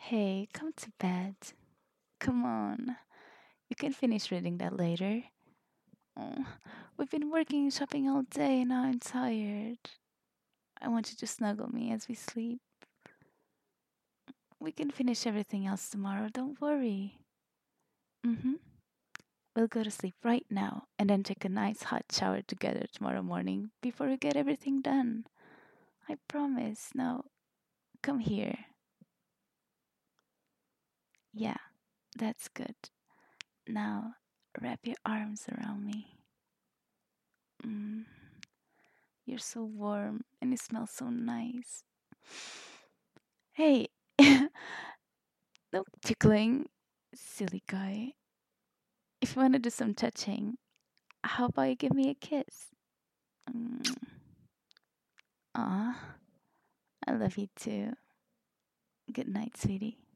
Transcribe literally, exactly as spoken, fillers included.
Hey, come to bed. Come on. You can finish reading that later. Oh, we've been working and shopping all day and now I'm tired. I want you to snuggle me as we sleep. We can finish everything else tomorrow, don't worry. Mm-hmm. We'll go to sleep right now and then take a nice hot shower together tomorrow morning before we get everything done. I promise. Now, come here. Yeah, that's good. Now, wrap your arms around me. Mm, you're so warm and you smell so nice. Hey, no tickling, silly guy. If you want to do some touching, how about you give me a kiss? Mm. Aw, I love you too. Good night, sweetie.